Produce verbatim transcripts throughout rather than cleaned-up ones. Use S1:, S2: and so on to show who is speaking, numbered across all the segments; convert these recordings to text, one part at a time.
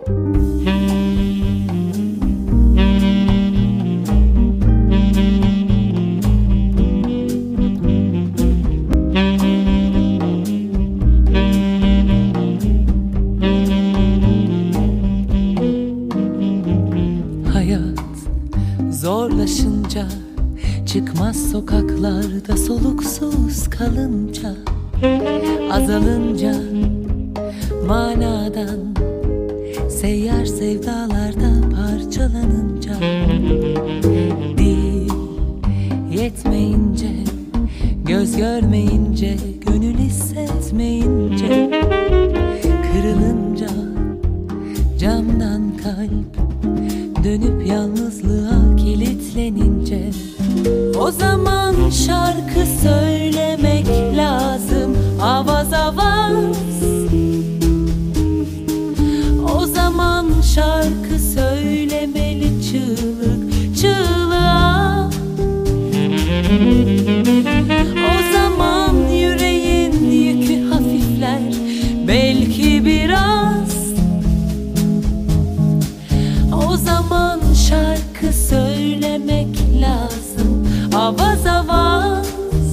S1: Zorlaşınca, çıkmaz sokaklarda soluksuz kalınca, azalınca manadan, seyyar sevdalarda parçalanınca, dil yetmeyince, göz görmeyince, gönül hissetmeyince, kırılınca camdan kalp dönüp yalnızlığa kilitlenince, o zaman şarkı söylemek lazım, avaz avaz. O zaman şarkı söylemeli, çığlık çığlığa. O zaman yüreğin yükü hafifler belki biraz. O zaman şarkı söylemek lazım, avaz avaz.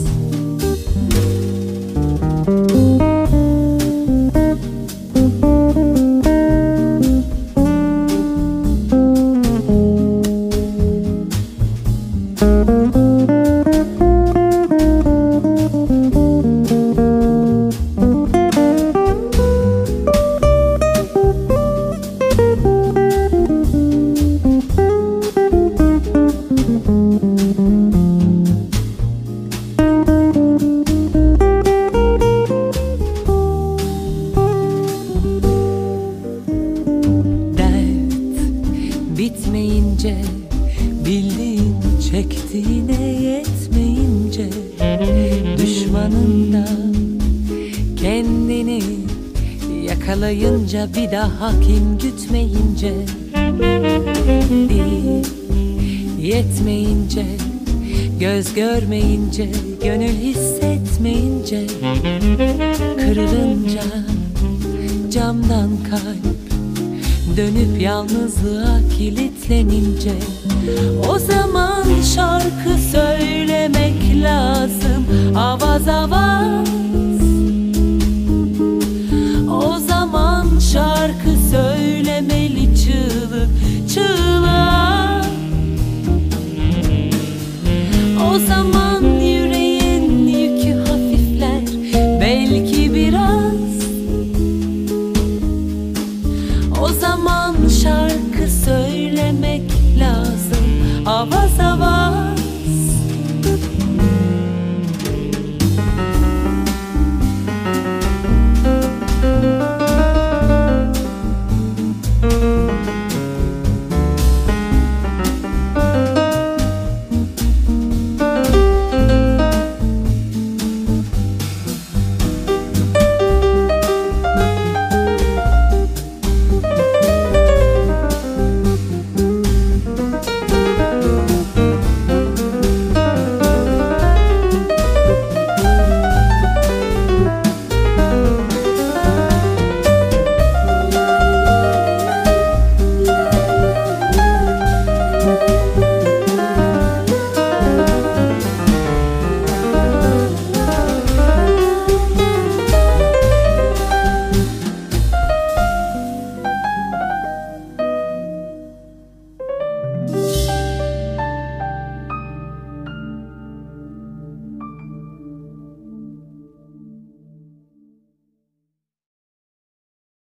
S1: Bitmeyince, bildiğin çektiğine yetmeyince, düşmanında kendini yakalayınca, bir daha kim gütmeyince, dil yetmeyince, göz görmeyince, gönül hissetmeyince, kırılınca camdan kalp dönüp yalnızlığa kilitlenince, o zaman şarkı söylemek lazım, avaz avaz. O zaman şarkı söylemeli, çığlık çığlığa. O zaman yüreğin yükü hafifler belki biraz. O zaman şarkı